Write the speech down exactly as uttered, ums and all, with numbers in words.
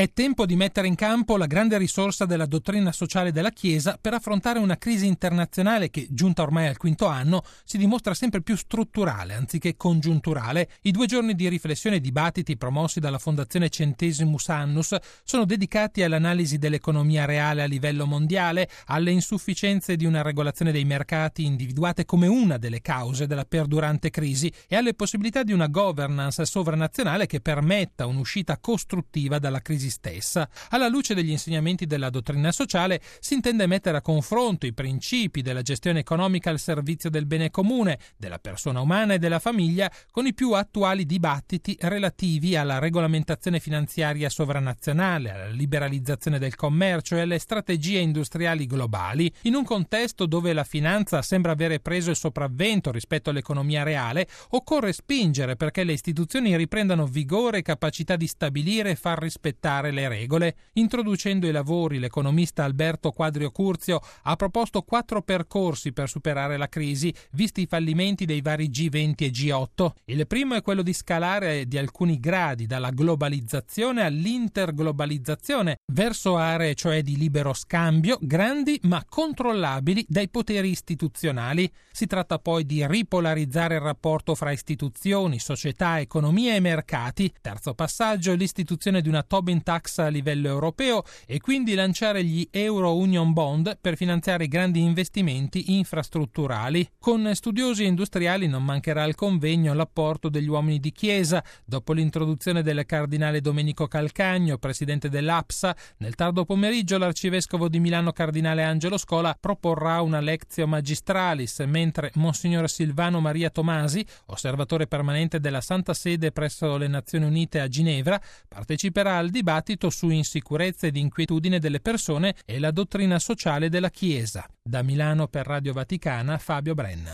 È tempo di mettere in campo la grande risorsa della dottrina sociale della Chiesa per affrontare una crisi internazionale che, giunta ormai al quinto anno, si dimostra sempre più strutturale anziché congiunturale. I due giorni di riflessione e dibattiti promossi dalla Fondazione Centesimus Annus sono dedicati all'analisi dell'economia reale a livello mondiale, alle insufficienze di una regolazione dei mercati individuate come una delle cause della perdurante crisi e alle possibilità di una governance sovranazionale che permetta un'uscita costruttiva dalla crisi stessa. Alla luce degli insegnamenti della dottrina sociale si intende mettere a confronto i principi della gestione economica al servizio del bene comune, della persona umana e della famiglia con i più attuali dibattiti relativi alla regolamentazione finanziaria sovranazionale, alla liberalizzazione del commercio e alle strategie industriali globali, in un contesto dove la finanza sembra avere preso il sopravvento rispetto all'economia reale. Occorre spingere perché le istituzioni riprendano vigore e capacità di stabilire e far rispettare le regole. Introducendo i lavori, l'economista Alberto Quadrio Curzio ha proposto quattro percorsi per superare la crisi, visti i fallimenti dei vari G venti e G otto. Il primo è quello di scalare di alcuni gradi dalla globalizzazione all'interglobalizzazione, verso aree cioè di libero scambio, grandi ma controllabili dai poteri istituzionali. Si tratta poi di ripolarizzare il rapporto fra istituzioni, società, economia e mercati. Terzo passaggio, l'istituzione di una Tobin tax a livello europeo e quindi lanciare gli Euro Union Bond per finanziare grandi investimenti infrastrutturali. Con studiosi e industriali non mancherà al convegno l'apporto degli uomini di Chiesa. Dopo l'introduzione del cardinale Domenico Calcagno, presidente dell'APSA, nel tardo pomeriggio l'arcivescovo di Milano cardinale Angelo Scola proporrà una lectio magistralis, mentre Monsignor Silvano Maria Tomasi, osservatore permanente della Santa Sede presso le Nazioni Unite a Ginevra, parteciperà al dibattito su insicurezza ed inquietudine delle persone e la dottrina sociale della Chiesa. Da Milano per Radio Vaticana, Fabio Brenna.